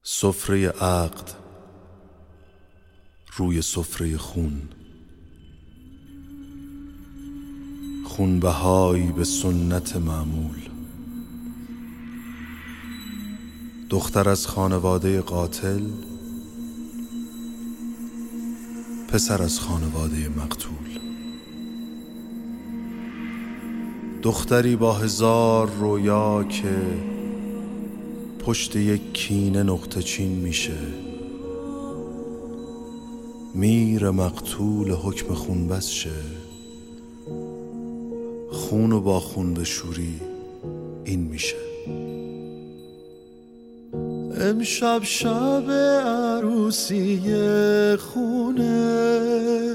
سفره عقد روی سفره خون، خونبهایی به سنت معمول. دختر از خانواده قاتل، پسر از خانواده مقتول. دختری با 1000 رویا که پشت یک کینه نقطه چین میشه. میر مقتول حکم خون بس شه، خونو با خون بشوری این میشه. امشب شب عروسی خونه،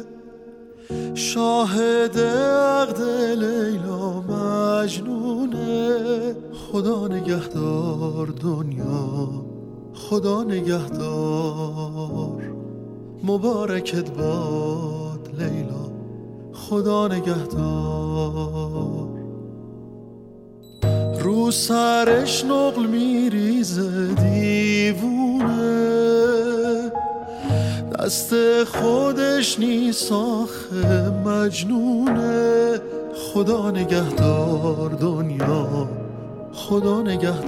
شاهد عقد لیلا مجنونه. خدا نگهدار دنیا، خدا نگهدار، مبارکت باد لیلا، خدا نگهدار. رو سرش نقل میریزه دیوونه، دست خودش نیست آخه مجنونه. خدا نگهدار دنیا، خدا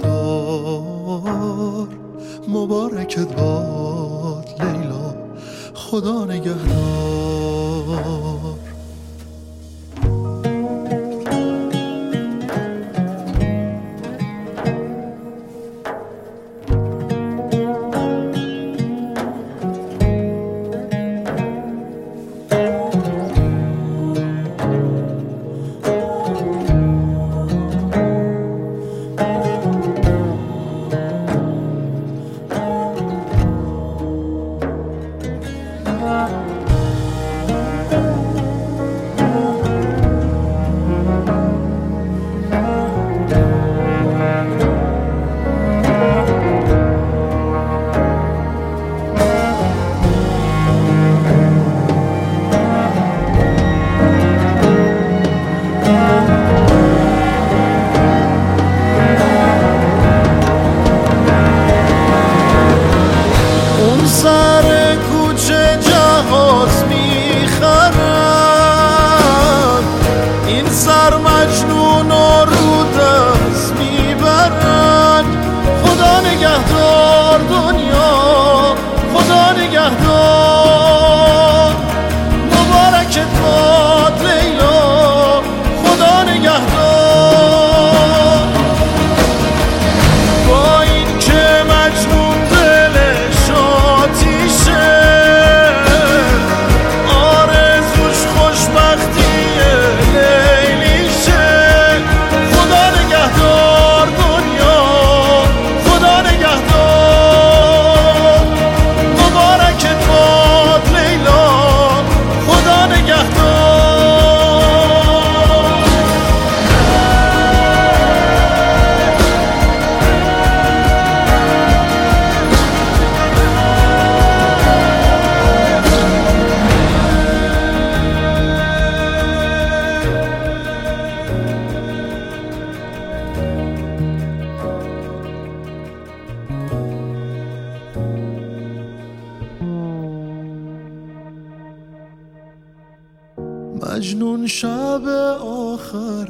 نگهدار، مبارکت باد لیلا، خدا نگهدار. سر کوچه جهاز میخرن، این سر مجنون رو دست میبرن. خدا نگهدار دنیا، خدا نگهدار، مبارکت باد لیلا، خدا نگهدار. با این که مجنون مجنون شب آخر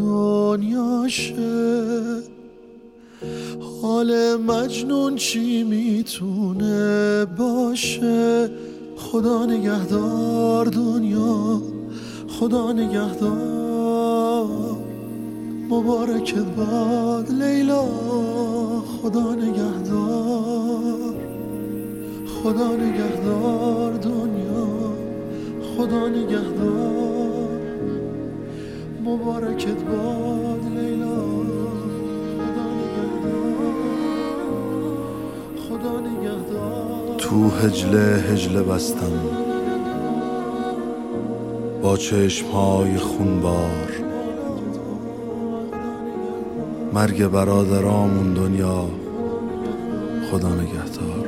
دنیاشه، حال مجنون چی میتونه باشه. خدا نگهدار دنیا، خدا نگهدار، مبارکت باد لیلا، خدا نگهدار، خدا نگهدار دنیا، خدا نگهدار، مبارکت باد لیلا، خدا نگهدار، خدا نگهدار. تو هجله بستم با چشمهای خونبار، مرگ برادرامون دنیا، خدا نگهدار.